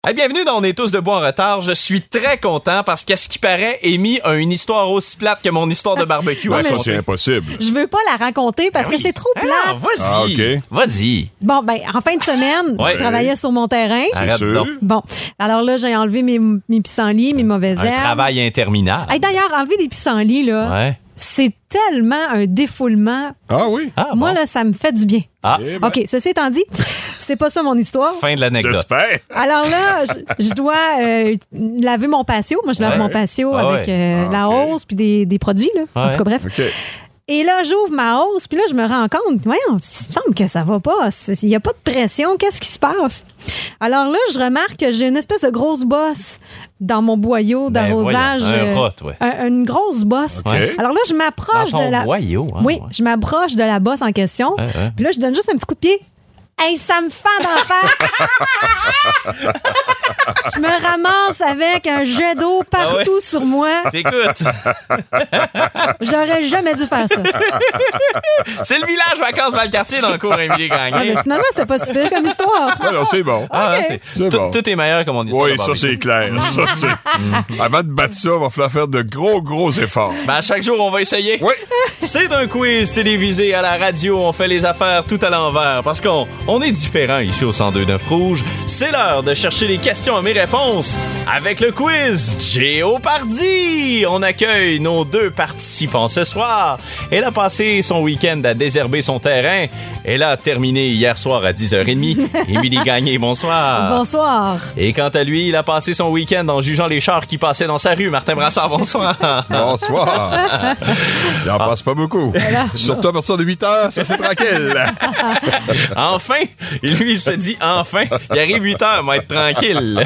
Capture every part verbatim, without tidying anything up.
Hey, bienvenue dans On est tous debout en retard. Je suis très content parce qu'à ce qui paraît, Amy a une histoire aussi plate que mon histoire de barbecue. Ouais, ça, c'est impossible. Je veux pas la raconter parce Ben que oui. c'est trop plate. Alors, vas-y. Ah, OK. Vas-y. Bon, ben, en fin de semaine, Ouais. je travaillais sur mon terrain. Arrête sûr. donc. Bon, alors là, j'ai enlevé mes, mes pissenlits, mes mauvaises Un herbes. travail interminable. Hey, d'ailleurs, enlever des pissenlits, là, Ouais. c'est tellement un défoulement. Ah oui? Ah, Moi, bon. là, ça me fait du bien. Ah, Eh ben, OK, ceci étant dit, c'est pas ça mon histoire. fin de l'anecdote. j'espère. Alors là, je, je dois euh, laver mon patio. Moi, je lave Ouais. mon patio Ah avec ouais. euh, Ah, la OK. hausse puis des, des produits, là. En Ouais. tout cas, bref. OK. Et là, j'ouvre ma hausse, puis là, je me rends compte, voyons, il me semble que ça va pas. Il n'y a pas de pression. Qu'est-ce qui se passe? Alors là, je remarque que j'ai une espèce de grosse bosse dans mon boyau Ben, d'arrosage. voyons, un euh, rot, ouais. un- une grosse bosse. OK. Alors là, je Dans m'approche ton de la... boyau. hein, Oui, ouais. je m'approche de la bosse en question. Ouais, ouais. Puis là, je donne juste un petit coup de pied. Hey, ça me fend d'en face! Je me ramasse avec un jet d'eau partout Ah ouais? sur moi. Écoute, J'aurais jamais dû faire ça. c'est le village vacances Valcartier dans le cours Émilie Ah, Gagné. mais finalement, c'était pas si pire comme histoire. Ouais, non, c'est bon. Ah, Ok. hein, c'est- C'est tout, bon. tout est meilleur que mon histoire. Oui, de ça, barbecue. c'est clair. Ça, c'est... Avant de battre ça, il va falloir faire de gros, gros efforts. Ben, à chaque jour, on va essayer. Oui. C'est un quiz télévisé à la radio. On fait les affaires tout à l'envers parce qu'on on est différent ici au cent deux neuf Rouge. C'est l'heure de chercher les questions à mes réponses avec le quiz Géopardy. On accueille nos deux participants ce soir. Elle a passé son week-end à désherber son terrain. Elle a terminé hier soir à dix heures trente. Émilie Gagné, bonsoir. Bonsoir. Et quant à lui, il a passé son week-end en jugeant les chars qui passaient dans sa rue. Martin Brassard, bonsoir. Bonsoir. Il en passe pas beaucoup. Surtout à partir de huit heures, ça, c'est tranquille. Enfin, lui, il se dit enfin. Il arrive huit heures, va être tranquille.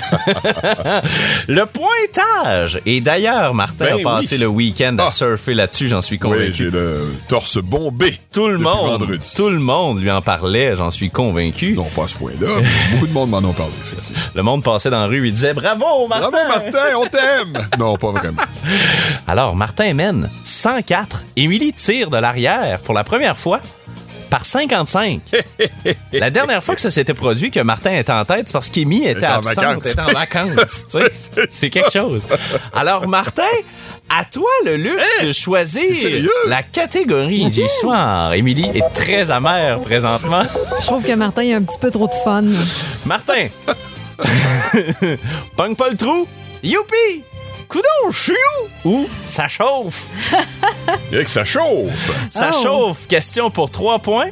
Le pointage. Et d'ailleurs, Martin Ben a passé oui. le week-end à Ah. surfer là-dessus, j'en suis Oui, convaincu. j'ai le torse bombé. tout le depuis monde, vendredi. tout le monde lui en parlait, j'en suis convaincu. Non, pas à ce point-là, mais beaucoup de monde m'en ont parlé, effectivement. Le monde passait dans la rue, il disait bravo, Martin. Bravo, Martin, on t'aime! Non, pas vraiment. Alors, Martin mène cent quatre. Émilie tire de l'arrière pour la première fois par cinquante-cinq. La dernière fois que ça s'était produit, que Martin était en tête, c'est parce qu'Émilie était était en absente, vacances. était en vacances. tu sais. C'est quelque chose. Alors, Martin, à toi le luxe de T'es choisir sérieux? la catégorie du soir. Émilie est très amère présentement. Je trouve que Martin, il a un petit peu trop de fun. Martin, pogne pas le trou. Youpi! Coudon, je suis où? Ou ça chauffe. Et que ça chauffe! Ça Oh. chauffe. Question pour trois points.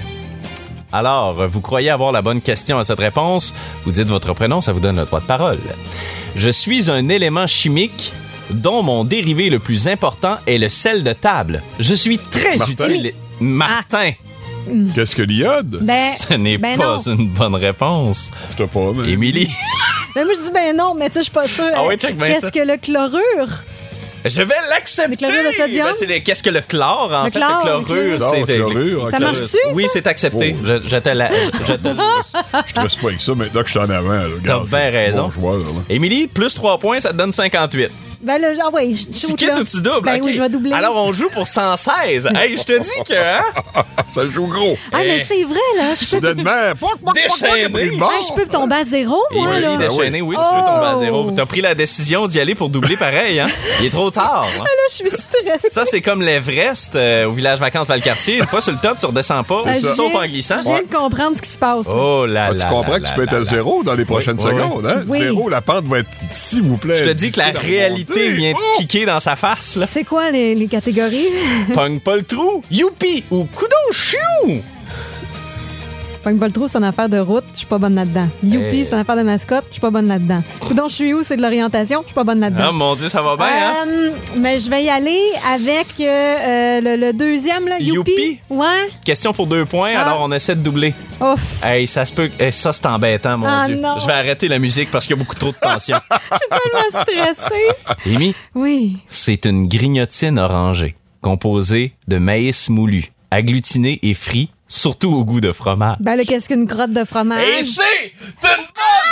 Alors, vous croyez avoir la bonne question à cette réponse? Vous dites votre prénom, ça vous donne le droit de parole. Je suis un élément chimique dont mon dérivé le plus important est le sel de table. Je suis très Martin? utile. Martin, Qu'est-ce que l'iode? Ben, ce n'est ben pas non. une bonne réponse. Je te pas, mais... Émilie, Mais moi, je dis ben non, mais tu sais, je suis pas sûre. Ah oui, check bien Qu'est-ce ça. que le chlorure? je vais l'accepter. Le chlorure de sodium? Ben, c'est le- qu'est-ce que le chlore, en Le fait? chlore, le chlorure, ok. c'est... Non, chlorure, Ça ok. marche-tu, Oui, ça? c'est accepté. Oh. Je, je te la... Je te le- Je te laisse pas avec ça maintenant que je suis en avant. là. T'as Regarde, bien je suis raison. bon joueur, là. Émilie, plus trois points, ça te donne cinquante-huit. Ben là, ah ouais, je Tu shoot, quittes là. ou tu doubles? Ben ok. oui, je vais doubler. Alors, on joue pour cent seize. Hey, je te dis que, hein? Ça joue gros. Ah, mais Eh. c'est vrai, là. Je peux, Soudainement, poc, poc, poc, Déchaîné. poc, pris le mort. hey, je peux tomber à zéro, moi, Émilie là. Ben déchaînée, oui, tu Oh. peux tomber à zéro. T'as pris la décision d'y aller pour doubler pareil, hein? Il est trop tard. hein. Là, je suis stressée. Ça, c'est comme l'Everest euh, au village vacances Valcartier. Une fois sur le top, tu redescends pas, Ben, sauf j'ai- en glissant. Je viens de comprendre ce qui se passe. là. Oh là Ah, là. tu comprends là que tu là peux être là à là. zéro dans les prochaines oui, oui. secondes, hein? Oui. Zéro, la pente va être, s'il vous plaît. Je te dis que la difficile à réalité remonter. vient de Oh! kicker dans sa face, là. C'est quoi les, les catégories? Pogne pas le trou. Youpi ou coudon chiou. Pogne pas le trou, c'est une affaire de route, je suis pas bonne là-dedans. Youpi, Hey. c'est une affaire de mascotte, je suis pas bonne là-dedans. Coudon, je suis où, c'est de l'orientation, je suis pas bonne Ah, là-dedans. mon Dieu, ça va bien, hein? Euh, mais je vais y aller avec euh, euh, le, le deuxième, là, Youpi. Youpi? Ouais. Question pour deux points, Ah. alors on essaie de doubler. Ouf. Hey, ça se peut. Hey, ça, c'est embêtant, mon Ah, Dieu. non. Je vais arrêter la musique parce qu'il y a beaucoup trop de tension. Tellement stressée. Amy, Oui. c'est une grignotine orangée, composée de maïs moulu, agglutiné et frit, surtout au goût de fromage. Ben là, qu'est-ce qu'une crotte de fromage? Et c'est une bonne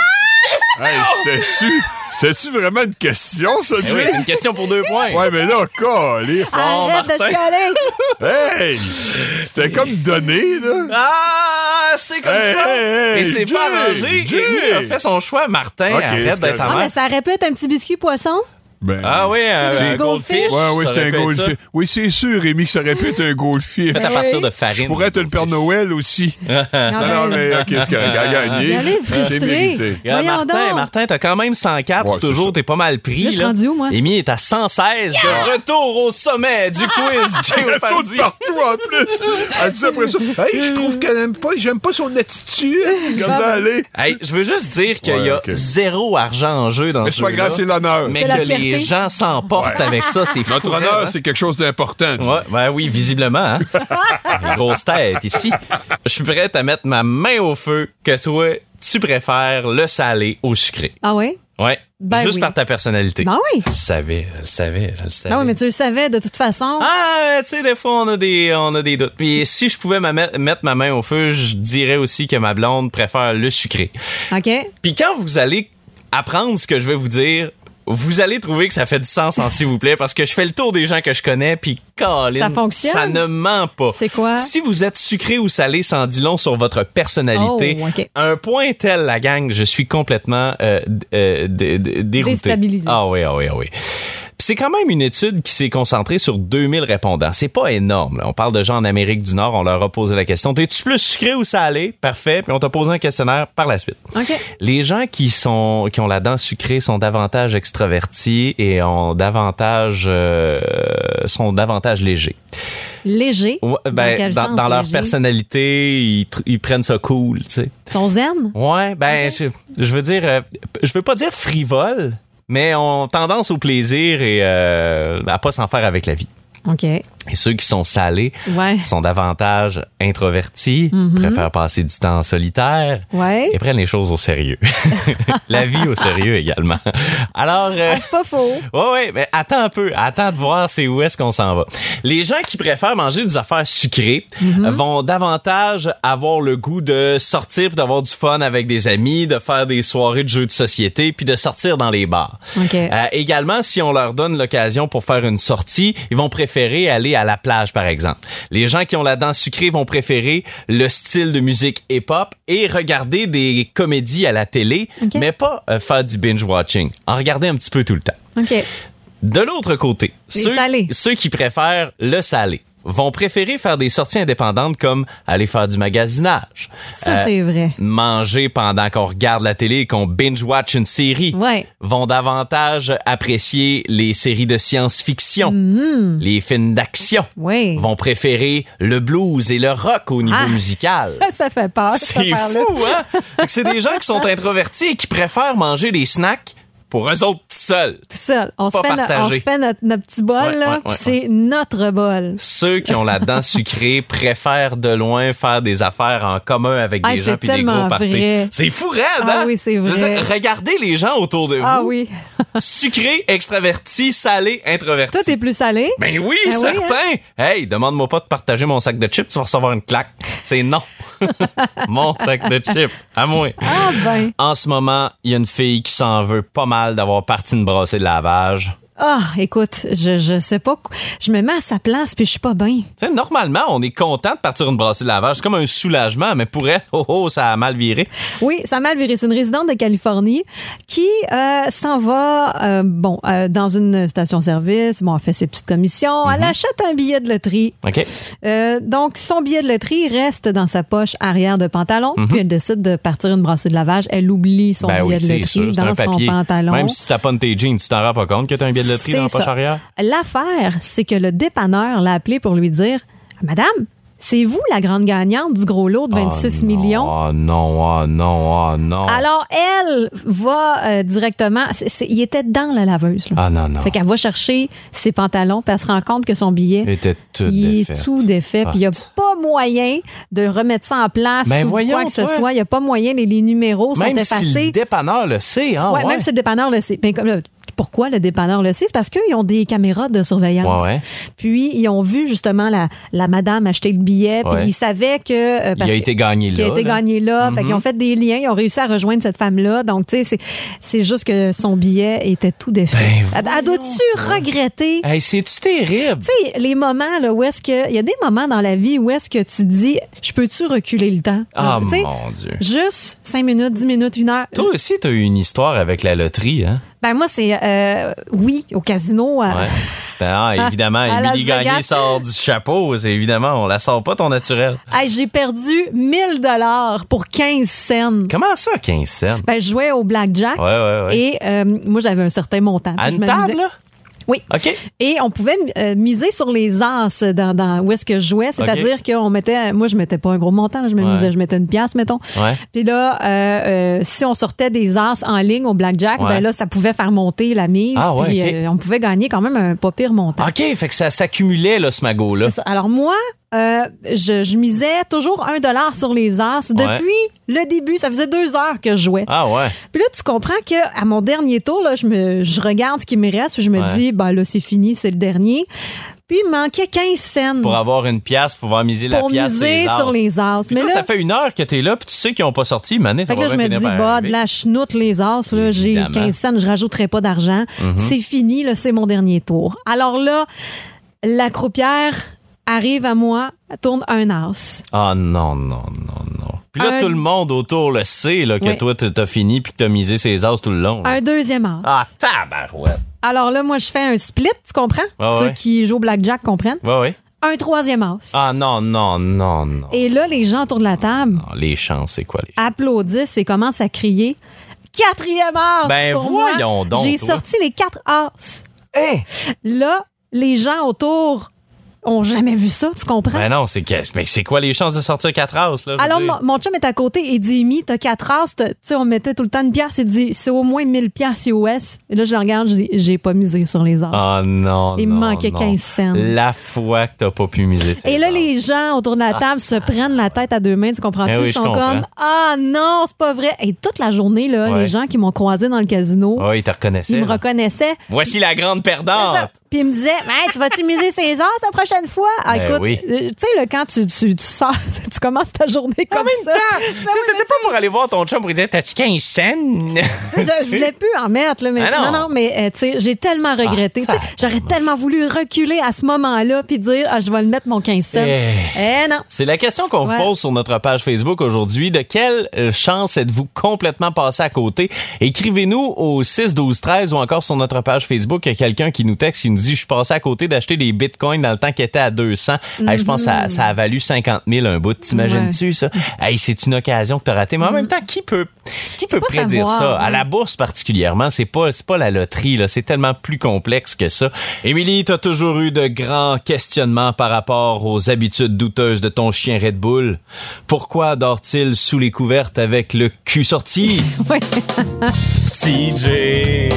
Hey, c'était-tu, c'était-tu vraiment une question, ça, Eh Jay? oui, c'est une question pour deux points. Ouais, mais là, calé. Arrête de Martin. chialer! Hey! C'était comme donné, là. Ah, c'est comme Hey, ça. hey, hey, Et c'est Jay, pas arrangé. Jay. Et lui a fait son choix. Martin, Ok, arrête c'est d'être correct. Ah, en mais ça aurait pu être un petit biscuit poisson? Ben, Ah oui, un, C'est un un goldfish. goldfish. Ouais, oui, ça c'était aurait un pu être ça. goldfish. Oui, c'est sûr, Rémi, que ça aurait pu être un goldfish. Fait à Ben partir oui. de farine. Je pourrais être le Père Noël aussi. Ah, Non, non, ben, mais OK, c'est correct. À gagner. Allez, C'est frustré. mérité. Regarde, Voyons Martin, donc. Martin, t'as quand même cent quatre, Ouais, c'est toujours, ça. t'es pas mal pris. Là, je suis rendu où, moi? Amy est à cent seize, de retour au sommet du quiz. Jay Elle saute Fardy. partout en plus. Elle dit après ça, hey, je trouve qu'elle aime pas, j'aime pas son attitude. Regarde-la aller. Hey, je veux juste dire qu'il y a Ouais, ok. zéro argent en jeu dans Mais ce c'est pas jeu-là. grave, c'est l'honneur. Mais C'est la que les fierté. gens s'emportent avec ça, c'est fou. Notre honneur, c'est quelque chose d'important. Jay. Ouais, ben oui, visiblement. Hein? Une grosse tête ici. Je suis prête à mettre ma main au feu que toi, tu préfères le salé au sucré. Ah oui? Ouais. Ben Juste oui. par ta personnalité. Ben oui. Je le savais, je le savais, je le savais. Ah oui, mais tu le savais de toute façon. Ah, tu sais, des fois, on a des, on a des doutes. Puis si je pouvais ma met- mettre ma main au feu, je dirais aussi que ma blonde préfère le sucré. OK. Puis quand vous allez apprendre ce que je vais vous dire, vous allez trouver que ça fait du sens en s'il vous plaît, parce que je fais le tour des gens que je connais, puis Colin, Ça fonctionne? ça ne ment pas. C'est quoi? Si vous êtes sucré ou salé, ça en dit long sur votre personnalité. Oh, OK. Un point tel, la gang, je suis complètement euh, d- euh, d- d- dérouté. Déstabilisé. Ah oui, ah oui, ah oui. Puis c'est quand même une étude qui s'est concentrée sur deux mille répondants. C'est pas énorme, là. On parle de gens en Amérique du Nord, on leur a posé la question. T'es-tu plus sucré ou salé? Parfait. Puis on t'a posé un questionnaire par la suite. OK. Les gens qui sont qui ont la dent sucrée sont davantage extravertis et ont davantage euh, sont davantage légers. Léger. Ouais, Dans ben, quel dans, sens, dans leur léger? personnalité, ils, tr- ils prennent ça cool, tu sais. Ils sont zen? Ouais, ben je, je veux dire, euh, je veux pas dire frivole, mais ont tendance au plaisir et euh, à pas s'en faire avec la vie. OK. Et ceux qui sont salés Ouais. sont davantage introvertis, préfèrent passer du temps en solitaire Ouais. et prennent les choses au sérieux. La vie au sérieux également. Alors, euh, Ah, c'est pas faux. ouais, ouais, mais attends un peu, attends de voir c'est où est-ce qu'on s'en va. Les gens qui préfèrent manger des affaires sucrées euh, vont davantage avoir le goût de sortir puis d'avoir du fun avec des amis, de faire des soirées de jeux de société puis de sortir dans les bars. OK. Euh, également, si on leur donne l'occasion pour faire une sortie, ils vont préférer aller à la plage, par exemple. Les gens qui ont la dent sucrée vont préférer le style de musique hip-hop et regarder des comédies à la télé, OK. mais pas euh, faire du binge-watching. En regarder un petit peu tout le temps. OK. De l'autre côté, Les ceux, salés. ceux qui préfèrent le salé vont préférer faire des sorties indépendantes comme aller faire du magasinage. Ça, Euh, c'est vrai. Manger pendant qu'on regarde la télé et qu'on binge-watch une série. Ouais. Vont davantage apprécier les séries de science-fiction, Mm-hmm. les films d'action. Oui. Vont préférer le blues et le rock au niveau Ah. musical. Ça fait peur, cette C'est affaire-là. fou, hein? Fait que c'est des gens qui sont introvertis et qui préfèrent manger des snacks pour eux autres seuls. Tout seul. On se Pas fait, no- on partagé. se fait notre, notre petit bol, Ouais, là, ouais, puis ouais, c'est notre bol. Ceux qui ont la dent sucrée préfèrent de loin faire des affaires en commun avec Ah, des c'est gens puis des tellement gros parties. vrai. C'est fou raide, Ah hein? oui, c'est Je veux vrai. dire, regardez les gens autour de vous. Ah oui. Sucré, extraverti, salé, introverti. Toi, t'es plus salé? Ben oui, Ah oui, certain. Hey, demande-moi pas de partager mon sac de chips, tu vas recevoir une claque. C'est non. Mon sac de chips, à moi. Ah ben. En ce moment, il y a une fille qui s'en veut pas mal d'avoir parti une brassée de lavage. Ah, écoute, je, je sais pas. qu- Je me mets à sa place, puis je suis pas bien. Tu sais, normalement, on est content de partir une brassée de lavage. C'est comme un soulagement, mais pour elle, oh, oh, ça a mal viré. Oui, ça a mal viré. C'est une résidente de Californie qui euh, s'en va euh, bon euh, dans une station-service. Bon, elle fait ses petites commissions. Elle achète un billet de loterie. OK? Euh, donc, son billet de loterie reste dans sa poche arrière de pantalon. Puis elle décide de partir une brassée de lavage. Elle oublie son Ben billet oui, de c'est loterie sûr, c'est dans un son papier. pantalon. Même si tu taponnes tes jeans, tu t'en rends pas compte que t'as un billet de loterie dans la C'est poche ça. arrière? L'affaire, c'est que le dépanneur l'a appelé pour lui dire « Madame, c'est vous la grande gagnante du gros lot de vingt-six Oh non, millions. » Oh non, oh non, oh non. Alors, elle va euh, directement... c'est- c'est- il était dans la laveuse. Là. Ah non, non. Fait qu'elle va chercher ses pantalons, puis elle se rend compte que son billet, Il était tout il défait. est tout défait, puis il n'y a pas moyen de remettre ça en place Ben ou voyons, quoi que ce toi. soit. Il n'y a pas moyen, les, les numéros Même sont si effacés. le dépanneur le sait, hein, ouais, ouais. même si le dépanneur le sait. Ben, comme là, pourquoi le dépanneur le sait? C'est parce qu'ils ont des caméras de surveillance. Ouais, ouais. Puis, ils ont vu justement la, la madame acheter le billet. Puis, Ouais. ils savaient que... euh, Il a été gagné qu'il là. a été là. gagné là. Fait qu'ils ont fait des liens. Ils ont réussi à rejoindre cette femme-là. Donc, tu sais, c'est, c'est juste que son billet était tout défait. Ben, elle, elle doit-tu regretter? Hey, c'est-tu terrible? Tu sais, les moments là, où est-ce que... Il y a des moments dans la vie où est-ce que tu te dis, je peux-tu reculer le temps? Ah, Tu sais, mon Dieu. juste cinq minutes, dix minutes, une heure. Toi aussi, t'as eu une histoire avec la loterie, hein? Ben moi, c'est... euh, oui, au casino. euh, Ouais. Ben, ah, évidemment, À Las Émilie Gagné Vegas. sort du chapeau. C'est évidemment, on la sort pas ton naturel. hey, j'ai perdu mille dollars pour quinze cents. Comment ça, quinze cents? Ben, je jouais au blackjack. Ouais, ouais, ouais. Et euh, moi, j'avais un certain montant. À Puis une je m'amusais. table, là? Oui. OK. Et on pouvait euh, miser sur les as dans, dans où est-ce que je jouais. C'est-à-dire qu'on mettait... Moi, je mettais pas un gros montant. Là, je m'amusais. Ouais. Je mettais une pièce, mettons. Ouais. Puis là, euh, euh, si on sortait des as en ligne au blackjack, Ouais. ben là, ça pouvait faire monter la mise. Ah ouais, puis OK. euh, on pouvait gagner quand même un pas pire montant. OK, fait que ça s'accumulait, là, ce magot-là. C'est ça. Alors moi, euh, je, je misais toujours un dollar sur les as depuis le début. Ça faisait deux heures que je jouais. Ah ouais. Puis là, tu comprends qu'à mon dernier tour, là, je, me, je regarde ce qui me reste, puis je me Ouais. dis, ben là, c'est fini, c'est le dernier. Puis il manquait quinze cents Pour avoir une pièce, pour pouvoir miser la pour pièce miser sur sur les les as. Puis Mais toi, là, ça fait une heure que t'es là, puis tu sais qu'ils n'ont pas sorti, mané, ça fait que va là, je bien me finir dis, par bah, arriver. de la chenoute, les as, là, j'ai Évidemment. quinze cents, je rajouterai pas d'argent. C'est fini, là, c'est mon dernier tour. Alors là, la croupière arrive à moi, elle tourne un as. Ah non, non, non, non. Puis là, Un- tout le monde autour le sait, là, que Oui. toi, t'as fini puis que t'as misé ses as tout le long. là. Un deuxième as. Ah, tabarouette. Alors là, moi, je fais un split, tu comprends? Ah Ceux ouais. qui jouent au blackjack comprennent. Ouais, ouais. Un troisième as. Ah non, non, non, non. Et là, les gens autour de la table Ah, les chances, c'est quoi les chances? applaudissent et commencent à crier quatrième as Ben, pour moi. voyons donc, J'ai toi. sorti les quatre as. Hein? Là, les gens autour ont jamais vu ça, tu comprends? Ben non, c'est que- mais c'est quoi les chances de sortir quatre as, là? je veux Alors, dire? mon, mon chum est à côté et dit, Amy, t'as quatre as, t'as- tu sais, on mettait tout le temps une pièce. Il dit, c'est au moins mille pièces U S. Et là, je le regarde, je dis, j'ai pas misé sur les as. Ah non, Il me non, manquait non. quinze cents. La fois que t'as pas pu miser ses Et là, as. les gens autour de la table se prennent la tête à deux mains, tu comprends-tu? Eh oui, Ils je sont comprends. comme, ah non, c'est pas vrai. Et toute la journée, là, Ouais. les gens qui m'ont croisé dans le casino, Ouais, il te reconnaissait. ils me là. reconnaissaient. Voici la grande perdante. Puis ils me disaient, hey, tu vas-tu miser ses as la prochaine fois? Ah, Ben écoute, oui. euh, tu sais, là, quand tu, tu, tu sors, tu commences ta journée comme En même ça. temps, Ben tu oui, sais, mais t'étais pas pour aller voir ton chum pour lui dire t'as-tu quinze cents? Tu sais, je, je voulais plus en mettre, là, mais Ah non. non, non, mais euh, tu sais, j'ai tellement regretté. Ah, Tu sais, j'aurais tellement voulu reculer à ce moment-là puis dire, ah, je vais le mettre mon quinze cents. Eh. Eh non. C'est la question qu'on Ouais. vous pose sur notre page Facebook aujourd'hui. De quelle euh, chance êtes-vous complètement passé à côté? Écrivez-nous au six douze treize ou encore sur notre page Facebook. Il y a quelqu'un qui nous texte, qui nous dit, je suis passé à côté d'acheter des bitcoins dans le temps qui était à deux cents. Hey, je pense que ça, ça a valu cinquante mille un bout. T'imagines-tu ça? Hey, c'est une occasion que t'as ratée. Mais en même temps, qui peut, qui peut pas prédire savoir, ça? À ouais. la bourse particulièrement, c'est pas, c'est pas la loterie, là. C'est tellement plus complexe que ça. Émilie, t'as toujours eu de grands questionnements par rapport aux habitudes douteuses de ton chien Red Bull. Pourquoi dort-il sous les couvertes avec le cul sorti? Oui. T J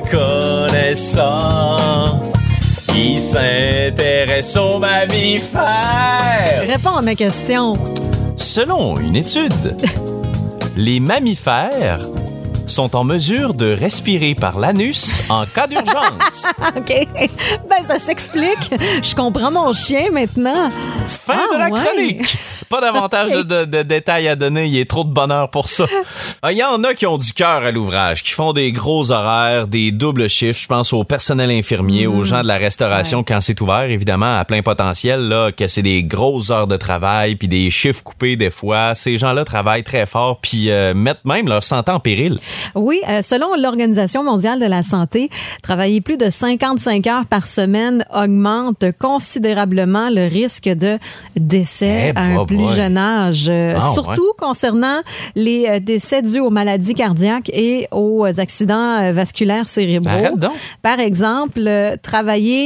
connaissant, qui s'intéresse aux mammifères. Réponds à ma question. Selon une étude, les mammifères sont en mesure de respirer par l'anus en cas d'urgence. OK. Ben, ça s'explique. Je comprends mon chien maintenant. Fin Ah, de la ouais. chronique. Pas davantage Ok. de, de- de détails à donner. Il y a trop de bonheur pour ça. Ah, il y en a qui ont du cœur à l'ouvrage, qui font des gros horaires, des doubles chiffres. Je pense au personnel infirmier, aux gens de la restauration Ouais. quand c'est ouvert, évidemment, à plein potentiel, là, que c'est des grosses heures de travail, puis des chiffres coupés des fois. Ces gens-là travaillent très fort, puis euh, mettent même leur santé en péril. Oui, euh, selon l'Organisation mondiale de la santé, travailler plus de cinquante-cinq heures par semaine augmente considérablement le risque de décès Eh, à un bah, plus boy. jeune âge. Euh, Ah, surtout concernant les euh, décès dus aux maladies cardiaques et aux accidents euh, vasculaires cérébraux. Arrête donc. Par exemple, euh, travailler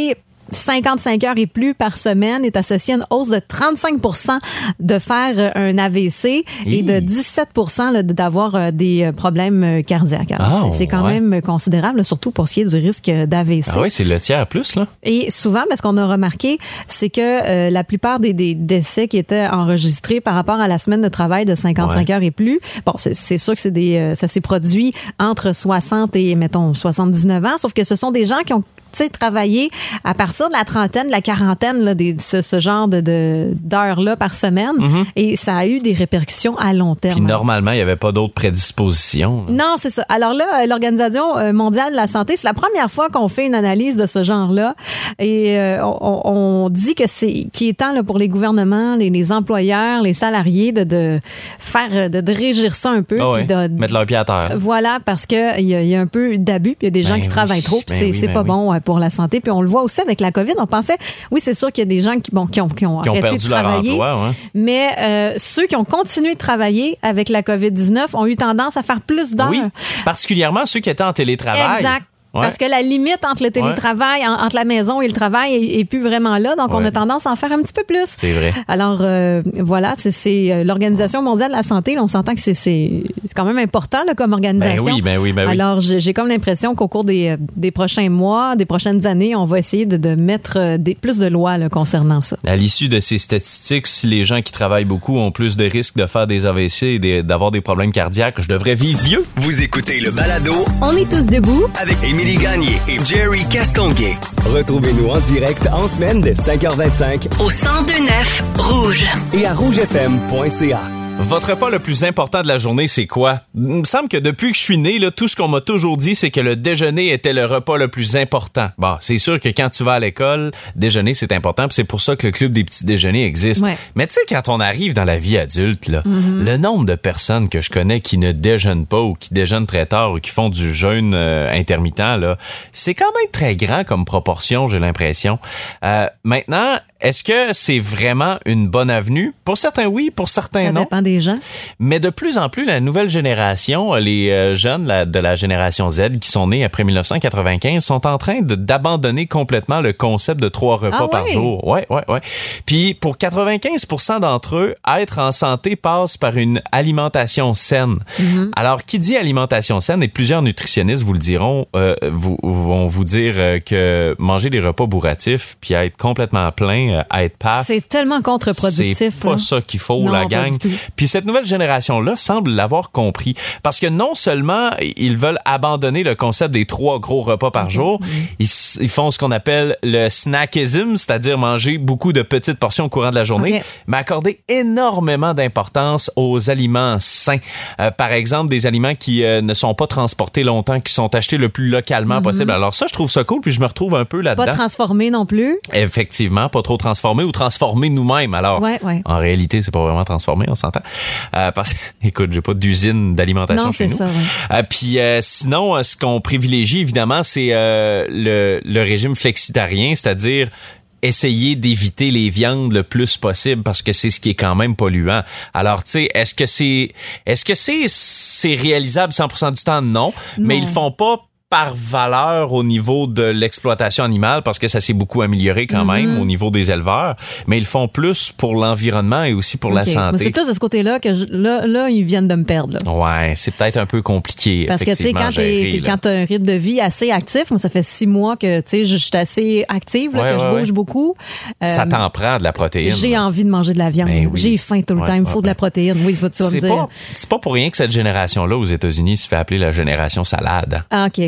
cinquante-cinq heures et plus par semaine est associé à une hausse de trente-cinq pour cent de faire un A V C et de dix-sept pour cent là, d'avoir des problèmes cardiaques. Alors, oh, c'est, c'est quand ouais. même considérable, surtout pour ce qui est du risque d'A V C. Ah oui, c'est le tiers plus, là. Et souvent, ce qu'on a remarqué, c'est que euh, la plupart des, des décès qui étaient enregistrés par rapport à la semaine de travail de cinquante-cinq ouais. heures et plus, bon, c'est, c'est sûr que c'est des, euh, ça s'est produit entre soixante et, mettons, soixante-dix-neuf ans, sauf que ce sont des gens qui ont travaillé à partir de la trentaine, de la quarantaine, là, des, ce, ce genre de, de, d'heures-là par semaine. Mm-hmm. Et ça a eu des répercussions à long terme. Puis normalement, il n'y avait pas d'autres prédispositions. Là. Non, c'est ça. Alors là, l'Organisation mondiale de la santé, c'est la première fois qu'on fait une analyse de ce genre-là. Et euh, on, on dit que c'est qu'il est temps là, pour les gouvernements, les, les employeurs, les salariés de, de faire, de, de régir ça un peu. Oh oui. de, Mettre leur pied à terre. Voilà, parce qu'il y, y a un peu d'abus. Il y a des gens ben qui oui. travaillent trop. Puis ben c'est, oui, c'est ben pas oui. bon pour la santé. Puis on le voit aussi avec la COVID. On pensait, oui, c'est sûr qu'il y a des gens qui, bon, qui ont, qui ont qui arrêté ont perdu de travailler. Leur emploi, ouais. Mais euh, ceux qui ont continué de travailler avec la covid dix-neuf ont eu tendance à faire plus d'heures. Oui, particulièrement ceux qui étaient en télétravail. Exact. Ouais. Parce que la limite entre le télétravail, ouais. en, entre la maison et le travail est, est plus vraiment là. Donc, ouais. on a tendance à en faire un petit peu plus. C'est vrai. Alors, euh, voilà, c'est, c'est l'Organisation mondiale de la santé. Là, on s'entend que c'est, c'est, c'est quand même important là, comme organisation. Ben oui, ben oui, ben oui. Alors, j'ai, j'ai comme l'impression qu'au cours des, des prochains mois, des prochaines années, on va essayer de, de mettre des, plus de lois là, concernant ça. À l'issue de ces statistiques, si les gens qui travaillent beaucoup ont plus de risques de faire des A V C et des, d'avoir des problèmes cardiaques, je devrais vivre vieux. Vous écoutez le balado On est tous debout avec Émilie Gagné et Jerry Castonguay. Retrouvez-nous en direct en semaine dès cinq heures vingt-cinq au cent deux neuf Rouge et à rouge f m point c a. Votre repas le plus important de la journée, c'est quoi? Il me semble que depuis que je suis né, là, tout ce qu'on m'a toujours dit, c'est que le déjeuner était le repas le plus important. Bon, c'est sûr que quand tu vas à l'école, déjeuner, c'est important, puis c'est pour ça que le club des petits déjeuners existe. Ouais. Mais tu sais, quand on arrive dans la vie adulte, là, mm-hmm. le nombre de personnes que je connais qui ne déjeunent pas ou qui déjeunent très tard ou qui font du jeûne euh, intermittent, là, c'est quand même très grand comme proportion, j'ai l'impression. Euh, maintenant, est-ce que c'est vraiment une bonne avenue? Pour certains, oui. Pour certains, ça non. Ça dépend des gens. Mais de plus en plus, la nouvelle génération, les euh, jeunes la, de la génération Z qui sont nés après dix-neuf cent quatre-vingt-quinze sont en train de, d'abandonner complètement le concept de trois repas ah, par ouais. jour. Ouais, ouais, ouais. Puis pour quatre-vingt-quinze pour cent d'entre eux, être en santé passe par une alimentation saine. Mm-hmm. Alors, qui dit alimentation saine, et plusieurs nutritionnistes vous le diront, euh, vous, vont vous dire euh, que manger des repas bourratifs puis être complètement plein, à être paf. C'est tellement contre-productif. C'est pas là. ça qu'il faut, non, la gang. Puis cette nouvelle génération-là semble l'avoir compris. Parce que non seulement ils veulent abandonner le concept des trois gros repas par jour, ils, ils font ce qu'on appelle le snackism, c'est-à-dire manger beaucoup de petites portions au courant de la journée, okay. mais accorder énormément d'importance aux aliments sains. Euh, par exemple, des aliments qui euh, ne sont pas transportés longtemps, qui sont achetés le plus localement mm-hmm. possible. Alors ça, je trouve ça cool, puis je me retrouve un peu là-dedans. Pas transformés non plus. Effectivement, pas trop transformé ou transformer nous-mêmes. Alors, ouais, ouais. en réalité, c'est pas vraiment transformé, on s'entend. Euh, parce que, écoute, j'ai pas d'usine d'alimentation non, chez c'est nous. Ça, ouais. euh, puis euh, sinon, ce qu'on privilégie, évidemment, c'est euh, le, le régime flexitarien, c'est-à-dire essayer d'éviter les viandes le plus possible parce que c'est ce qui est quand même polluant. Alors, tu sais, est-ce que c'est est-ce que c'est c'est réalisable cent pour cent du temps? Non. non. Mais ils font pas par valeur au niveau de l'exploitation animale, parce que ça s'est beaucoup amélioré quand mm-hmm. même au niveau des éleveurs, mais ils font plus pour l'environnement et aussi pour okay. la santé. Mais c'est plus de ce côté-là que je, là, là, ils viennent de me perdre. Là. Ouais, c'est peut-être un peu compliqué. Parce que, tu sais, quand tu quand t'as un rythme de vie assez actif, moi, ça fait six mois que, tu sais, je suis assez active, là, ouais, que ouais, je bouge ouais. beaucoup. Ça euh, t'en prend de la protéine. J'ai là. envie de manger de la viande. Ben oui. J'ai faim tout le ouais, temps. Il me faut ouais, de la protéine. Oui, il faut tu vas me dire. Pas, c'est pas pour rien que cette génération-là aux États-Unis se fait appeler la génération salade. Ah, OK.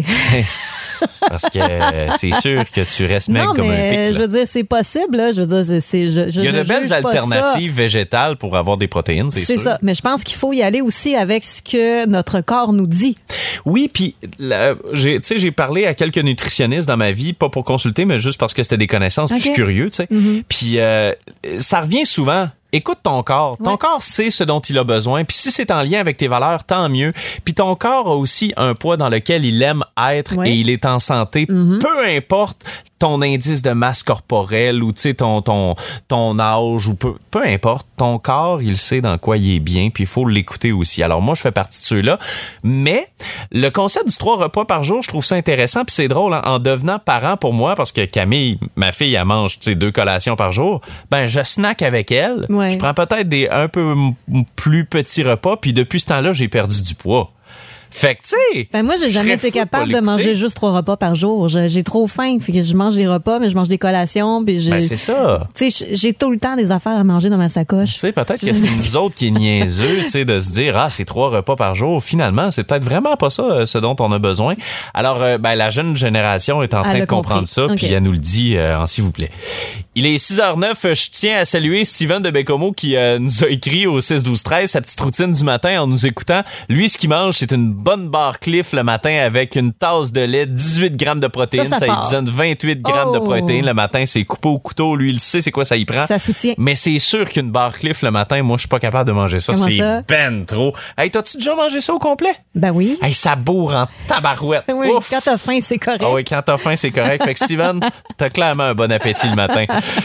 Parce que c'est sûr que tu restes mec non, comme mais un pic. Je veux dire, c'est possible. Là. Je veux dire, c'est, c'est, je, je Il y a de belles alternatives végétales pour avoir des protéines, c'est, c'est sûr. C'est ça. Mais je pense qu'il faut y aller aussi avec ce que notre corps nous dit. Oui, puis j'ai, tu sais, j'ai parlé à quelques nutritionnistes dans ma vie, pas pour consulter, mais juste parce que c'était des connaissances, okay. puis je suis curieux, tu sais. Mm-hmm. Puis euh, ça revient souvent. Écoute ton corps. Ton ouais. corps sait ce dont il a besoin. Puis si c'est en lien avec tes valeurs, tant mieux. Puis ton corps a aussi un poids dans lequel il aime être ouais. et il est en santé. santé, mm-hmm. peu importe ton indice de masse corporelle ou tu sais ton ton ton âge ou peu peu importe, ton corps, il sait dans quoi il est bien, puis il faut l'écouter aussi. Alors moi je fais partie de ceux-là, mais le concept du trois repas par jour, je trouve ça intéressant, puis c'est drôle hein, en devenant parent pour moi parce que Camille, ma fille, elle mange tu sais deux collations par jour, ben je snack avec elle. Ouais. Je prends peut-être des un peu m- plus petits repas, puis depuis ce temps-là, j'ai perdu du poids. Fait que, tu sais. Ben, moi, j'ai jamais été capable de manger juste trois repas par jour. J'ai, j'ai trop faim. Fait que je mange des repas, mais je mange des collations. Puis j'ai, ben, c'est ça. Tu sais, j'ai tout le temps des affaires à manger dans ma sacoche. Tu sais, peut-être que c'est nous autres qui est niaiseux, tu sais, de se dire, ah, c'est trois repas par jour. Finalement, c'est peut-être vraiment pas ça, ce dont on a besoin. Alors, euh, ben, la jeune génération est en train de comprendre compris. ça, okay. puis elle nous le dit, euh, en s'il vous plaît. Il est six heures neuf. Je tiens à saluer Steven de Bécomo qui euh, nous a écrit au six douze treize sa petite routine du matin en nous écoutant. Lui, ce qu'il mange, c'est une bonne barre Cliff le matin avec une tasse de lait, dix-huit grammes de protéines. Ça, ça, ça lui donne vingt-huit grammes oh. de protéines le matin. C'est coupé au couteau. Lui, il sait c'est quoi ça y prend. Ça soutient. Mais c'est sûr qu'une barre Cliff le matin, moi, je suis pas capable de manger ça. Comment c'est ça? Ben trop. Hey, t'as-tu déjà mangé ça au complet? Ben oui. Hey, ça bourre en tabarouette. Oui, Ouf. Quand t'as faim, c'est correct. Ah oui, quand t'as faim, c'est correct. Fait que Steven, t'as clairement un bon appétit le matin.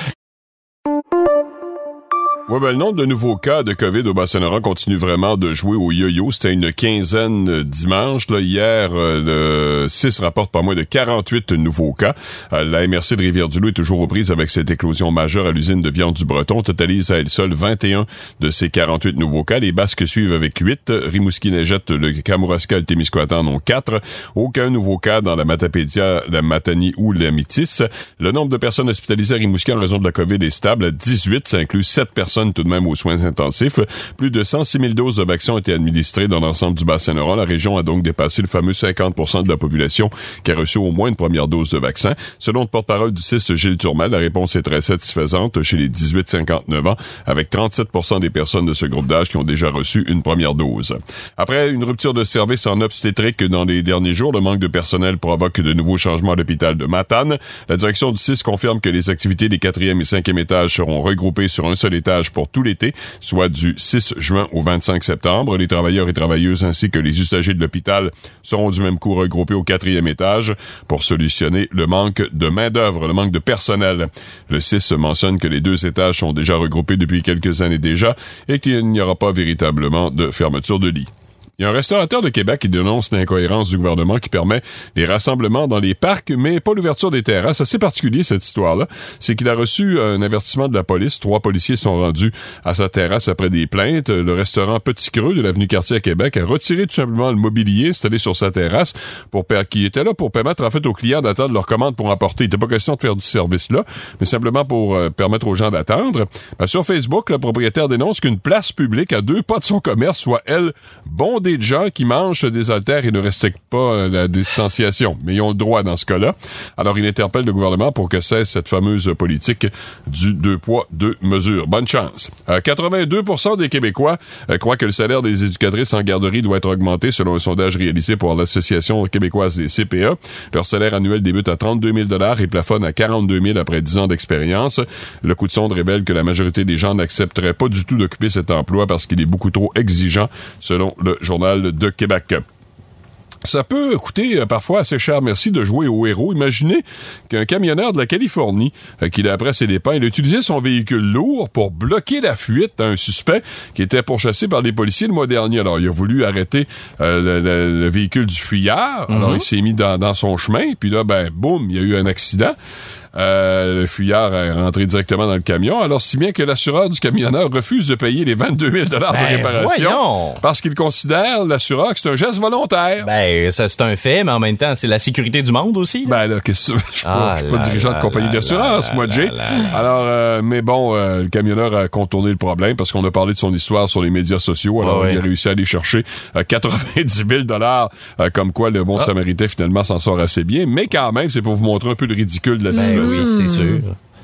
Oui, ben, le nombre de nouveaux cas de COVID au Bas-Saint-Laurent continue vraiment de jouer au yo-yo. C'était une quinzaine euh, dimanche. Là, hier, euh, le six rapporte pas moins de quarante-huit nouveaux cas. Euh, la M R C de Rivière-du-Loup est toujours aux prises avec cette éclosion majeure à l'usine de viande du Breton. Totalise à elle seule vingt et un de ces quarante-huit nouveaux cas. Les Basques suivent avec huit. Rimouski-Neigette, le Kamouraska et le Témiscouatan en ont quatre. Aucun nouveau cas dans la Matapédia, la Matanie ou la Métis. Le nombre de personnes hospitalisées à Rimouski en raison de la COVID est stable à dix-huit. Ça inclut sept personnes tout de même aux soins intensifs. Plus de cent six mille doses de vaccins ont été administrées dans l'ensemble du Bas-Saint-Laurent. La région a donc dépassé le fameux cinquante pour cent de la population qui a reçu au moins une première dose de vaccin. Selon le porte-parole du C I S, Gilles Turmel, la réponse est très satisfaisante chez les dix-huit à cinquante-neuf ans, avec trente-sept pour cent des personnes de ce groupe d'âge qui ont déjà reçu une première dose. Après une rupture de service en obstétrique dans les derniers jours, le manque de personnel provoque de nouveaux changements à l'hôpital de Matane. La direction du C I S confirme que les activités des quatrième et cinquième étages seront regroupées sur un seul étage pour tout l'été, soit du six juin au vingt-cinq septembre. Les travailleurs et travailleuses ainsi que les usagers de l'hôpital seront du même coup regroupés au quatrième étage pour solutionner le manque de main-d'œuvre, le manque de personnel. Le C I S mentionne que les deux étages sont déjà regroupés depuis quelques années déjà et qu'il n'y aura pas véritablement de fermeture de lit. Il y a un restaurateur de Québec qui dénonce l'incohérence du gouvernement qui permet les rassemblements dans les parcs, mais pas l'ouverture des terrasses. C'est assez particulier, cette histoire-là. C'est qu'il a reçu un avertissement de la police. Trois policiers sont rendus à sa terrasse après des plaintes. Le restaurant Petit Creux de l'avenue Cartier à Québec a retiré tout simplement le mobilier installé sur sa terrasse pour qui était là pour permettre en fait aux clients d'attendre leur commande pour emporter. Il n'était pas question de faire du service-là, mais simplement pour euh, permettre aux gens d'attendre. Ben, sur Facebook, le propriétaire dénonce qu'une place publique à deux pas de son commerce soit, elle, bondée de gens qui mangent, se désaltèrent et ne respectent pas euh, la distanciation. Mais ils ont le droit dans ce cas-là. Alors, il interpelle le gouvernement pour que cesse cette fameuse politique du deux poids, deux mesures. Bonne chance. Euh, quatre-vingt-deux pour cent des Québécois euh, croient que le salaire des éducatrices en garderie doit être augmenté selon un sondage réalisé par l'Association québécoise des C P A. Leur salaire annuel débute à trente-deux mille dollars et plafonne à quarante-deux mille après dix ans d'expérience. Le coup de sonde révèle que la majorité des gens n'accepteraient pas du tout d'occuper cet emploi parce qu'il est beaucoup trop exigeant, selon le Journal de Québec. Ça peut coûter euh, parfois assez cher, merci, de jouer au héros. Imaginez qu'un camionneur de la Californie, euh, qui d'après ses dépens, il a utilisé son véhicule lourd pour bloquer la fuite d'un suspect qui était pourchassé par les policiers le mois dernier. Alors, il a voulu arrêter euh, le, le, le véhicule du fuyard. Alors, mm-hmm. il s'est mis dans, dans son chemin. Puis là, ben, boum, il y a eu un accident. Euh, le fuyard est rentré directement dans le camion, alors si bien que l'assureur du camionneur refuse de payer les vingt-deux mille dollars ben, de réparation voyons. Parce qu'il considère, l'assureur, que c'est un geste volontaire. Ben, ça, c'est un fait, mais en même temps, c'est la sécurité du monde aussi. Là. Ben là, qu'est-ce que je suis pas, pas dirigeant là, de compagnie là, d'assurance, là, moi, Jay. Alors, euh, mais bon, euh, le camionneur a contourné le problème parce qu'on a parlé de son histoire sur les médias sociaux, alors oh, il oui. a réussi à aller chercher euh, quatre-vingt-dix mille dollars, euh, comme quoi le bon ah. Samaritain, finalement, s'en sort assez bien, mais quand même, c'est pour vous montrer un peu le ridicule de la situation. Ben, oui, c'est sûr.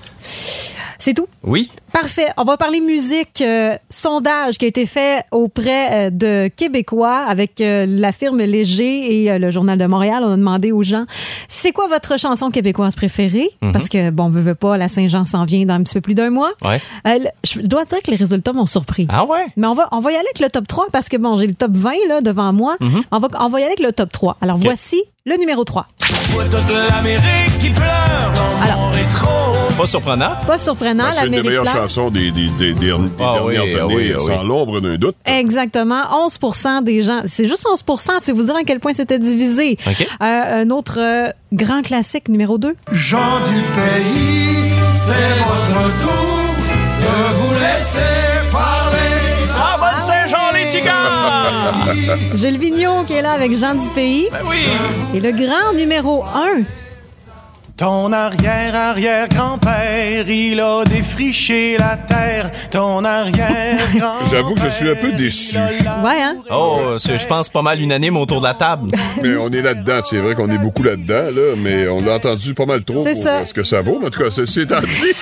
C'est tout? Oui. Parfait. On va parler musique. Euh, sondage qui a été fait auprès euh, de Québécois avec euh, la firme Léger et euh, le Journal de Montréal. On a demandé aux gens, c'est quoi votre chanson québécoise préférée? Mm-hmm. Parce que, bon, veut, veut pas, la Saint-Jean s'en vient dans un petit peu plus d'un mois. Ouais. Euh, je dois dire que les résultats m'ont surpris. Ah ouais? Mais on va, on va y aller avec le top trois parce que, bon, j'ai le top vingt là, devant moi. Mm-hmm. On, va, on va y aller avec le top trois. Alors, okay. Voici le numéro trois. Toute l'Amérique qui pleure dans Alors, mon rétro. Pas surprenant. Pas surprenant, Ben, c'est une des l'Amérique meilleures pleure. chansons des, des, des, des, des Ah oui, dernières ah années, oui, ah oui. sans l'ombre d'un doute. Exactement. onze pour cent des gens. C'est juste onze pour cent, c'est vous dire à quel point c'était divisé. OK. Euh, un autre euh, grand classique, numéro deux. Gens du pays, c'est votre tour de vous laisser parler. Ah, bonne Saint-Jean, les tigres! Gilles Vigneault qui est là avec Jean du Pays. Ben oui. Et le grand numéro un. Ton arrière-arrière-grand-père, il a défriché la terre. Ton arrière-grand-père. J'avoue que je suis un peu déçu. Ouais, hein? Oh, c'est, je pense, pas mal unanime autour de la table. Mais on est là-dedans. C'est vrai qu'on est beaucoup là-dedans, là, mais on l'a entendu pas mal trop C'est pour ça. euh, ce que ça vaut. Mais en tout cas, c'est, c'est étant dit.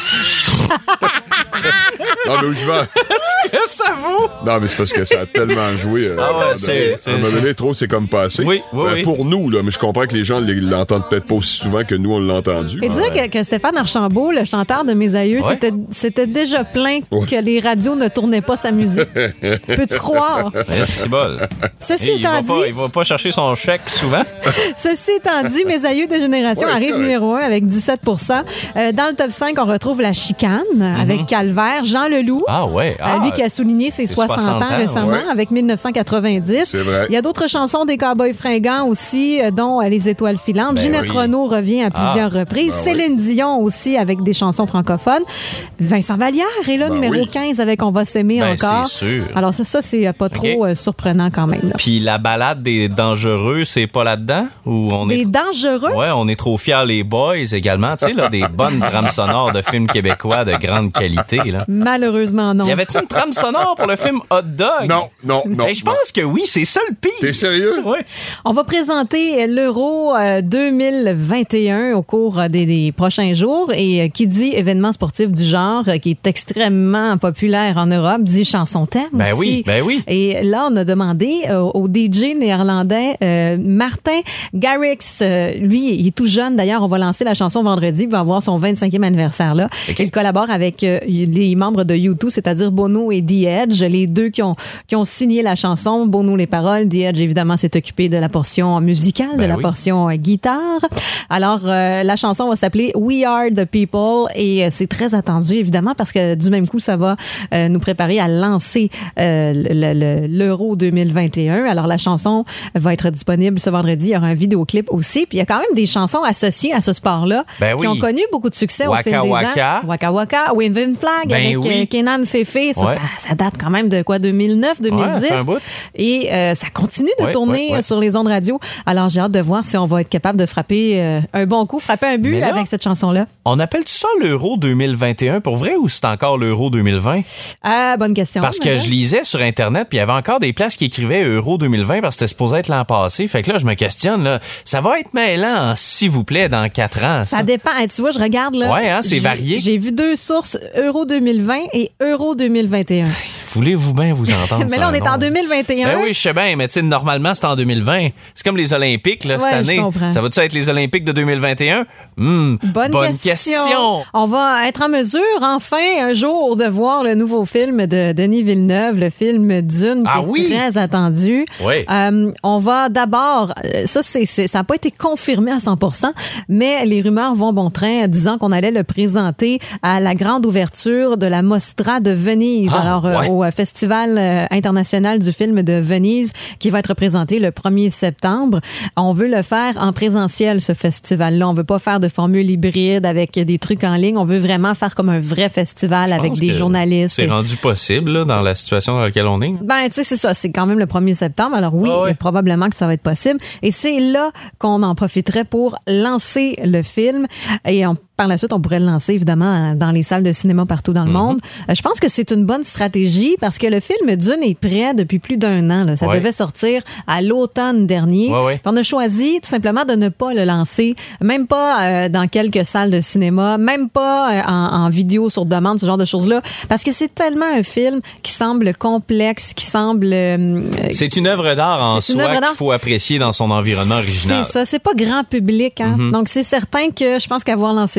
Non, mais où je vais? Est-ce que ça vaut? Non, mais c'est parce que ça a tellement joué. Euh, Ah ouais, à un c'est- moment c'est- à un moment donné, trop, c'est comme passé. Oui, oui, Euh, oui. Pour nous, là, mais je comprends que les gens l- l'entendent peut-être pas aussi souvent que nous, on l'a entendu. Et dire que, que Stéphane Archambault, le chanteur de Mes Aïeux, Ouais. c'était, c'était déjà plein Ouais. que les radios ne tournaient pas sa musique. Peux-tu croire? Merci, bol. Ceci Et il, étant va dit, pas, il va pas chercher son chèque souvent. Ceci étant dit, Mes Aïeux de Génération Ouais, arrive correct. numéro un avec dix-sept pour cent. Euh, dans le top cinq, on retrouve La Chicane avec Calvaire. Jean Leloup, Ah ouais. euh, Ah, lui qui a souligné ses c'est soixante, soixante ans ans, récemment ouais. avec dix-neuf cent quatre-vingt-dix. C'est vrai. Il y a d'autres chansons des Cowboys fringants aussi, euh, dont euh, Les Étoiles filantes. Ben Ginette oui. Renault revient à plusieurs reprises. Ben Céline Dion aussi avec des chansons francophones. Vincent Vallière est là, Ben numéro oui. quinze avec On va s'aimer Ben, encore. c'est sûr. Alors ça, ça c'est euh, pas trop euh, surprenant quand même. là. Puis la balade des dangereux, c'est pas là-dedans? Ou on Des est... dangereux? Ouais, on est trop fiers les boys également. Tu sais, là, des bonnes trames sonores de films québécois de grande qualité, là. Malheureusement non. Y avait-tu une trame sonore pour le film Hot Dog? Non, non, non. Et je non. pense que oui, c'est ça le pire. T'es sérieux? Oui. On va présenter l'Euro euh, deux mille vingt et un au cours euh, des, des prochains jours. Et euh, qui dit événement sportif du genre, euh, qui est extrêmement populaire en Europe, dit chanson thème Ben aussi. oui, ben oui. Et là, on a demandé euh, au D J néerlandais euh, Martin Garrix. Euh, lui, il est tout jeune. D'ailleurs, on va lancer la chanson vendredi. Il va avoir son vingt-cinquième anniversaire là. OK. Il collabore avec euh, les membres de U deux, c'est-à-dire Bono et The Edge, les deux qui ont, qui ont signé la chanson. Bono les paroles, The Edge, évidemment, s'est occupé de la portion musicale, de Ben la oui. portion euh, guitare. Alors, euh, la chanson va s'appeler We Are the People et euh, c'est très attendu, évidemment, parce que du même coup, ça va euh, nous préparer à lancer euh, le- le- l'Euro deux mille vingt et un. Alors, la chanson va être disponible ce vendredi. Il y aura un vidéoclip aussi. Puis, il y a quand même des chansons associées à ce sport-là Ben qui oui. ont connu beaucoup de succès au Waka fil des Waka. ans. Waka Waka, Waving Flag Ben avec oui. euh, Kenan Fefe. Ça, Ouais. ça, ça date quand même de quoi, deux mille neuf, deux mille dix. Ouais, ça fait un bout. Et euh, ça continue de Ouais, tourner ouais, ouais. sur les ondes radio. Alors, j'ai hâte de voir si on va être capable de frapper euh, un bon coup, frapper un but Mais là- avec cette chanson-là. On appelle ça l'Euro deux mille vingt et un pour vrai ou c'est encore l'Euro deux mille vingt? Ah, bonne question. Parce que madame. je lisais sur Internet, puis il y avait encore des places qui écrivaient Euro deux mille vingt parce que c'était supposé être l'an passé. Fait que là, je me questionne, là, ça va être mêlant, s'il vous plaît, dans quatre ans. Ça, Ça dépend. Hey, tu vois, je regarde là. Ouais, hein, c'est J'ai- varié. J'ai vu deux sources, Euro deux mille vingt et Euro deux mille vingt et un. Voulez-vous bien vous entendre? Mais ça, là, on est non? en deux mille vingt et un. Ben oui, je sais bien, mais tu sais, normalement, c'est en deux mille vingt. C'est comme les Olympiques, là, cette Ouais, je année. comprends. Ça va-tu être les Olympiques de deux mille vingt et un? Hmm, Bonne, question. question. On va être en mesure, enfin, un jour, de voir le nouveau film de Denis Villeneuve, le film Dune, qui Ah est oui? très attendu. Oui. Euh, on va d'abord, euh, ça, c'est, c'est- ça n'a pas été confirmé à cent pour cent, mais les rumeurs vont bon train, disant qu'on allait le présenter à la grande ouverture de la Mostra de Venise, Ah, alors euh, ouais. au euh, Festival euh, international du film de Venise, qui va être présenté le premier septembre. On veut le faire en présentiel, ce festival-là. On veut pas faire de formule hybride avec des trucs en ligne. On veut vraiment faire comme un vrai festival Je avec pense des que journalistes. C'est rendu possible, là, dans la situation dans laquelle on est. Ben, tu sais, c'est ça. C'est quand même le premier septembre. Alors oui, Ah ouais. probablement que ça va être possible. Et c'est là qu'on en profiterait pour lancer le film. Et on par la suite, on pourrait le lancer, évidemment, dans les salles de cinéma partout dans le Mm-hmm. monde. Euh, Je pense que c'est une bonne stratégie parce que le film Dune est prêt depuis plus d'un an. Là. Ça Ouais. devait sortir à l'automne dernier. Ouais, ouais. Puis on a choisi tout simplement de ne pas le lancer, même pas euh, dans quelques salles de cinéma, même pas euh, en, en vidéo sur demande, ce genre de choses-là, parce que c'est tellement un film qui semble complexe, qui semble... euh, C'est une œuvre d'art en C'est une soi œuvre d'art. qu'il faut apprécier dans son environnement original. C'est ça, c'est pas grand public. Hein? Donc, c'est certain que je pense qu'avoir lancé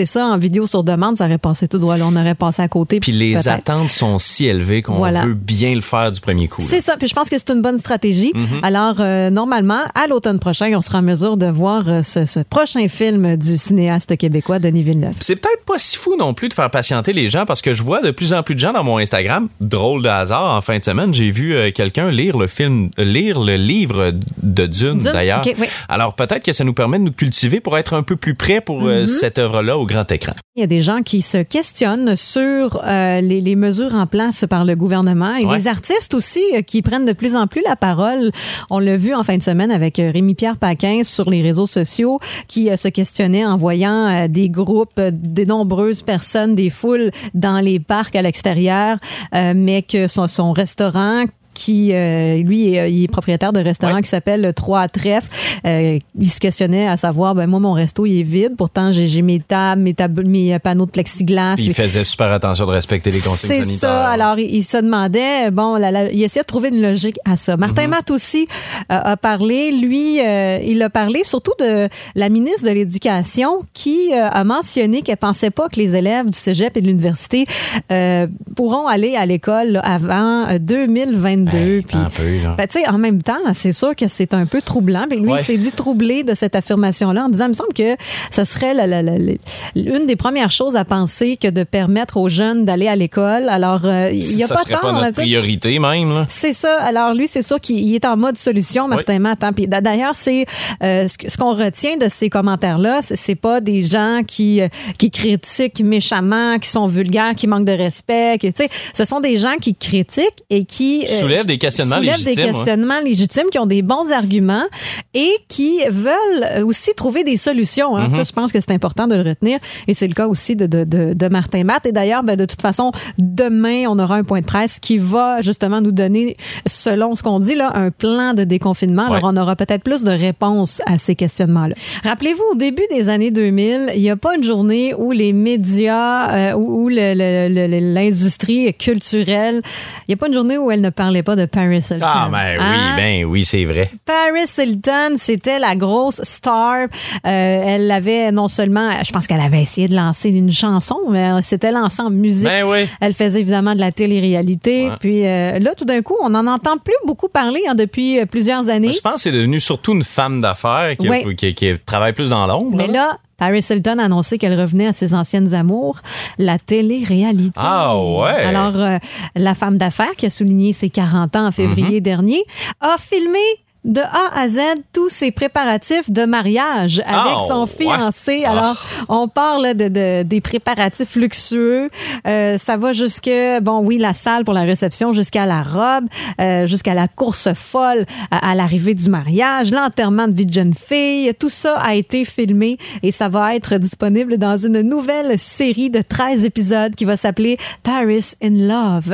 ça en vidéo sur demande, ça aurait passé tout droit. Là, on aurait passé à côté. Puis les peut-être. attentes sont si élevées qu'on Voilà. veut bien le faire du premier coup. Là. C'est ça. Puis je pense que c'est une bonne stratégie. Mm-hmm. Alors, euh, normalement, à l'automne prochain, on sera en mesure de voir euh, ce, ce prochain film du cinéaste québécois Denis Villeneuve. C'est peut-être pas si fou non plus de faire patienter les gens parce que je vois de plus en plus de gens dans mon Instagram. Drôle de hasard, en fin de semaine, j'ai vu euh, quelqu'un lire le film, lire le livre de Dune, Dune? d'ailleurs. Okay, oui. Alors peut-être que ça nous permet de nous cultiver pour être un peu plus près pour euh, mm-hmm. cette œuvre-là au grand écran. Il y a des gens qui se questionnent sur euh, les, les mesures en place par le gouvernement et ouais. les artistes aussi euh, qui prennent de plus en plus la parole. On l'a vu en fin de semaine avec euh, Rémi-Pierre Paquin sur les réseaux sociaux qui euh, se questionnait en voyant euh, des groupes, euh, des nombreuses personnes, des foules dans les parcs à l'extérieur, euh, mais que son, son restaurant qui, euh, lui, est, il est propriétaire de restaurant ouais. qui s'appelle Trois Trèfles. Euh, il se questionnait à savoir, ben moi, mon resto, il est vide. Pourtant, j'ai, j'ai mes tables, mes, tab- mes panneaux de plexiglas. Il faisait super attention de respecter les consignes c'est sanitaires. C'est ça. Alors, il, il se demandait, bon, la, la, il essayait de trouver une logique à ça. Martin mm-hmm. Matt aussi euh, a parlé. Lui, euh, il a parlé surtout de la ministre de l'Éducation qui euh, a mentionné qu'elle pensait pas que les élèves du cégep et de l'université euh, pourront aller à l'école là, avant euh, deux mille vingt-deux. Hey, puis, ben, tu sais, en même temps, c'est sûr que c'est un peu troublant. Puis lui, ouais. il s'est dit troublé de cette affirmation-là en disant, il me semble que ce serait la, la, la, la, une des premières choses à penser que de permettre aux jeunes d'aller à l'école. Alors, euh, il n'y a ça pas serait tort. pas notre là, priorité même. Là. C'est ça. Alors, lui, c'est sûr qu'il est en mode solution, Martin oui. Matt. Hein. Puis d'ailleurs, c'est euh, ce qu'on retient de ces commentaires-là, c'est, c'est pas des gens qui, qui critiquent méchamment, qui sont vulgaires, qui manquent de respect. Qui, ce sont des gens qui critiquent et qui... Euh, soulèvent des questionnements soulèvent légitimes. des questionnements ouais. légitimes, qui ont des bons arguments et qui veulent aussi trouver des solutions. Hein. Mm-hmm. Ça, je pense que c'est important de le retenir. Et c'est le cas aussi de, de, de, de Martin Matt. Et d'ailleurs, ben, de toute façon, demain, on aura un point de presse qui va justement nous donner, selon ce qu'on dit, là, un plan de déconfinement. Ouais. Alors, on aura peut-être plus de réponses à ces questionnements-là. Rappelez-vous, au début des années deux mille, il n'y a pas une journée où les médias, euh, où, où le, le, le, l'industrie culturelle, il n'y a pas une journée où elle ne parlait pas de Paris Hilton. Ah, ben oui, hein? ben oui, c'est vrai. Paris Hilton, c'était la grosse star. Euh, elle avait non seulement, je pense qu'elle avait essayé de lancer une chanson, mais elle s'était lancée en musique. Ben oui. Elle faisait évidemment de la télé-réalité. Ouais. Puis euh, là, tout d'un coup, on n'en entend plus beaucoup parler hein, depuis plusieurs années. Je pense que c'est devenu surtout une femme d'affaires qui, oui. qui, qui, qui travaille plus dans l'ombre. Mais là, là Paris Hilton a annoncé qu'elle revenait à ses anciennes amours, la télé-réalité. Ah ouais! Alors, euh, la femme d'affaires qui a souligné ses quarante ans en février mm-hmm. dernier a filmé de A à Z tous ses préparatifs de mariage avec oh, son fiancé. Ouais. Alors, oh. on parle de, de, des préparatifs luxueux. Euh, ça va jusque, bon, oui, la salle pour la réception, jusqu'à la robe, euh, jusqu'à la course folle à, à l'arrivée du mariage, l'enterrement de vie de jeune fille. Tout ça a été filmé et ça va être disponible dans une nouvelle série de treize épisodes qui va s'appeler Paris in Love.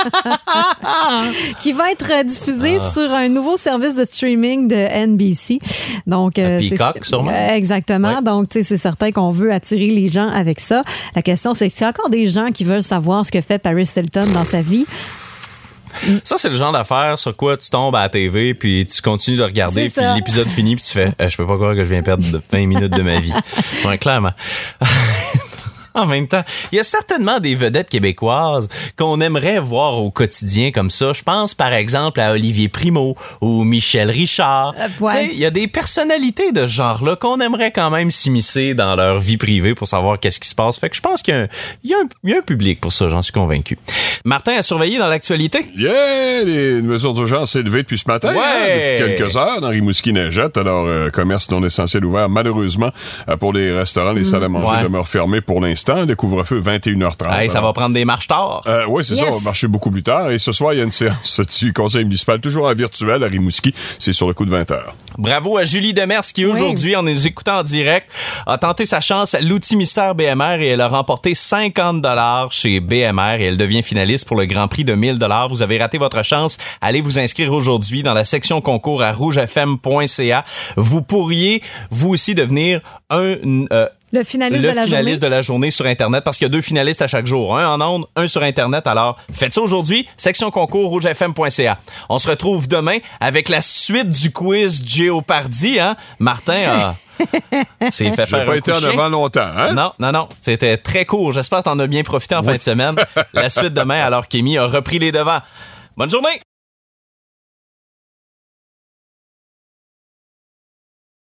qui va être diffusée ah. sur un nouveau service de streaming de N B C. Donc, euh, Peacock, c'est, sûrement. Euh, exactement. Ouais. Donc, tu sais, c'est certain qu'on veut attirer les gens avec ça. La question, c'est s'il y a encore des gens qui veulent savoir ce que fait Paris Hilton dans sa vie. Ça, c'est le genre d'affaire sur quoi tu tombes à la T V puis tu continues de regarder puis l'épisode finit puis tu fais euh, je peux pas croire que je viens perdre vingt minutes de ma vie. Ouais, clairement. En même temps, il y a certainement des vedettes québécoises qu'on aimerait voir au quotidien comme ça. Je pense par exemple à Olivier Primo ou Michel Richard. Euh, ouais. Tu sais, il y a des personnalités de ce genre-là qu'on aimerait quand même s'immiscer dans leur vie privée pour savoir qu'est-ce qui se passe. Fait que je pense qu'il y a un, il y a un, il y a un public pour ça, j'en suis convaincu. Martin a surveillé dans l'actualité. Yeah! Les mesures d'urgence sont élevées depuis ce matin, ouais. hein, depuis quelques heures dans Rimouski-Neigette. Alors, euh, commerce non essentiel ouvert, malheureusement, euh, pour les restaurants, les mmh. salles à manger ouais. demeurent fermées pour l'instant. Le couvre-feu vingt et une heures trente. Hey, ça va prendre des marches tard. Euh, oui, c'est yes. ça, on va marcher beaucoup plus tard. Et ce soir, il y a une séance du conseil municipal, toujours en virtuel à Rimouski. C'est sur le coup de vingt heures. Bravo à Julie Demers qui, oui. aujourd'hui, en nous écoutant en direct, a tenté sa chance à l'outil mystère B M R et elle a remporté cinquante dollars chez B M R et elle devient finaliste pour le Grand Prix de mille dollars. Vous avez raté votre chance. Allez vous inscrire aujourd'hui dans la section concours à rouge f m point c a. Vous pourriez, vous aussi, devenir un... Euh, Le finaliste le de la finaliste journée. de la journée sur Internet, parce qu'il y a deux finalistes à chaque jour. Un en ondes, un sur Internet. Alors, faites ça aujourd'hui. Section concours rouge f m point c a. On se retrouve demain avec la suite du quiz Jeopardy. Hein? Martin a... C'est fait J'ai faire pas un été coup de en chien. avant longtemps, hein? Non, non, non. C'était très court. J'espère que t'en as bien profité en fin de semaine. La suite demain, alors qu'Amy a repris les devants. Bonne journée!